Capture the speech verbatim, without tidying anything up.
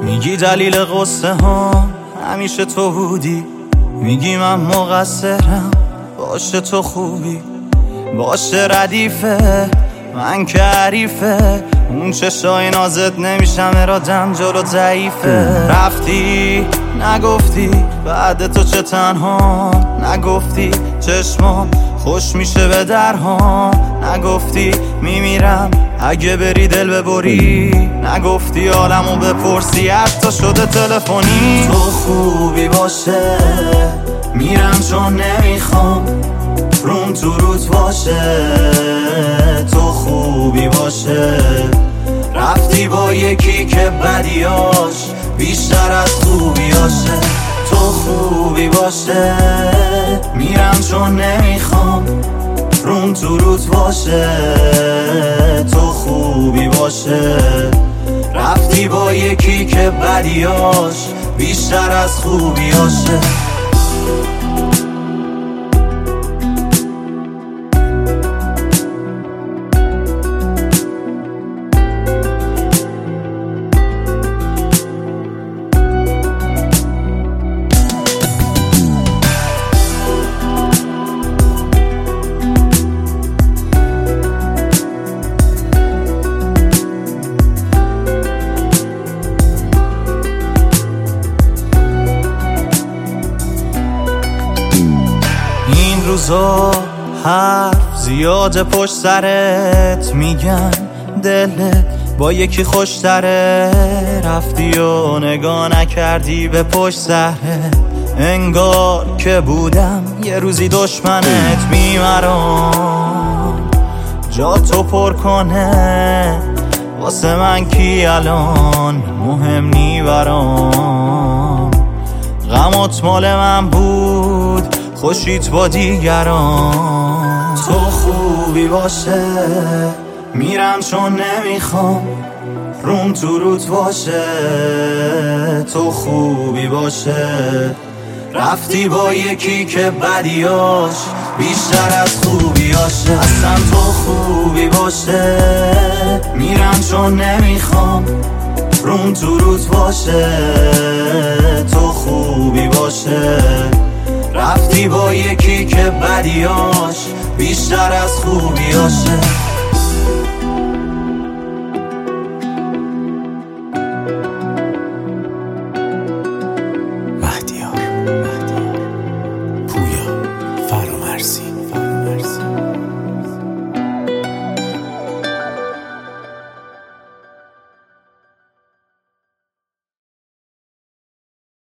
میگی دلیل غصه ها همیشه تو بودی، میگی من مقصرم باشه تو خوبی، باشه ردیفه من که حریفه، اون چشای نازت نمیشم ارادم جلو ضعیفه. رفتی نگفتی بعد تو چه تنها، نگفتی چشمام خوش میشه به درها، نگفتی میمیرم اگه بری دل ببری، نگفتی حالمو بپرسی حتی شده تلفنی. تو خوبی باشه میرم چون نمیخوام روم تو روت باشه، تو خوبی باشه رفتی با یکی که بدیاش بیشتر از خوبیاشه. تو خوبی باشه میرم چون نمیخوام روم تو روت باشه، تو خوبی باشه رفتی با یکی که بدیاش بیشتر از خوبیاشه. روزا حرف زیاد پشت سرت میگن دلت با یکی خوشتره، رفتی و نگاه نکردی به پشت سرت، انگار که بودم یه روزی دشمنت. میمرام جا تو پر کنه واسه من کی الان مهم نی برام، غمت مال من بود خوشیت با دیگران. تو خوبی باشه میرم چون نمیخوام روم تو روت باشه، تو خوبی باشه رفتی با یکی که بدیاش بیشتر از خوبیاشه. اصلا تو خوبی باشه میرم چون نمیخوام روم تو روت باشه، تو خوبی باشه رفتی با یکی که بدیاش بیشتر از خوبیاشه.